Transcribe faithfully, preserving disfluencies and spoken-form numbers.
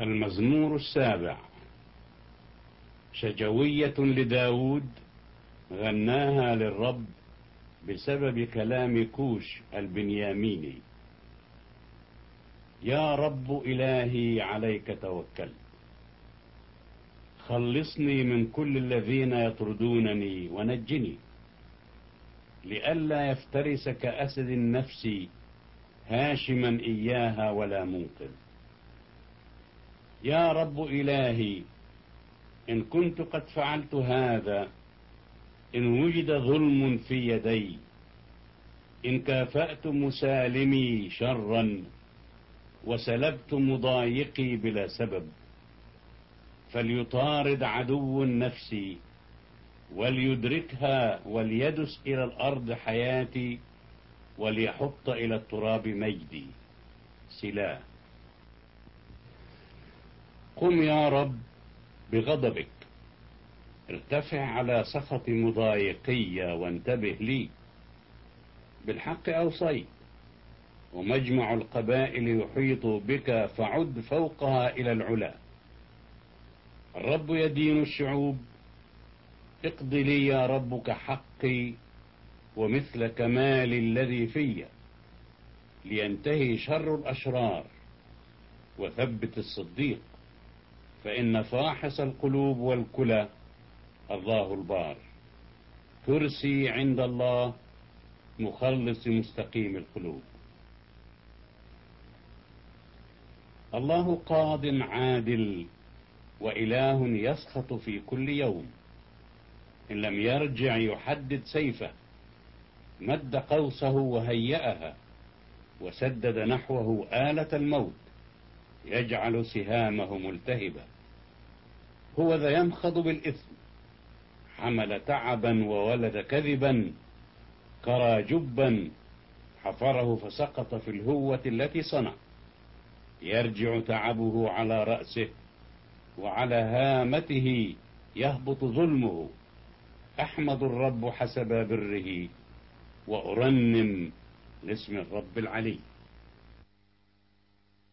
المزمور السابع. شجوية لداود غناها للرب بسبب كلام كوش البنياميني. يا رب إلهي عليك توكلت، خلصني من كل الذين يطردونني ونجني، لئلا يفترس كأسد النفس هاشما إياها ولا منقذ. يا رب إلهي، إن كنت قد فعلت هذا، إن وجد ظلم في يدي، إن كافأت مسالمي شرا وسلبت مضايقي بلا سبب، فليطارد عدو النفس وليدركها، وليدس إلى الأرض حياتي، وليحط إلى التراب مجدي. سلاه. قم يا رب بغضبك، ارتفع على سخط مضايقي وانتبه لي. بالحق أوصيت، ومجمع القبائل يحيط بك، فعد فوقها إلى العلا. الرب يدين الشعوب، اقض لي يا رب كحقي ومثل كمال الذي في، لينتهي شر الأشرار وثبت الصديق، فإن فاحص القلوب والكلى الله البار. كرسي عند الله، مخلص مستقيم القلوب. الله قاض عادل، وإله يسخط في كل يوم. إن لم يرجع يحدد سيفه، مد قوسه وهيأها، وسدد نحوه آلة الموت، يجعل سهامه ملتهبة. هو ذا ينخض بالإثم، حمل تعبا وولد كذبا، كرى جبا حفره فسقط في الهوة التي صنع. يرجع تعبه على رأسه، وعلى هامته يهبط ظلمه. أحمد الرب حسب بره، وأرنم لاسم الرب العلي.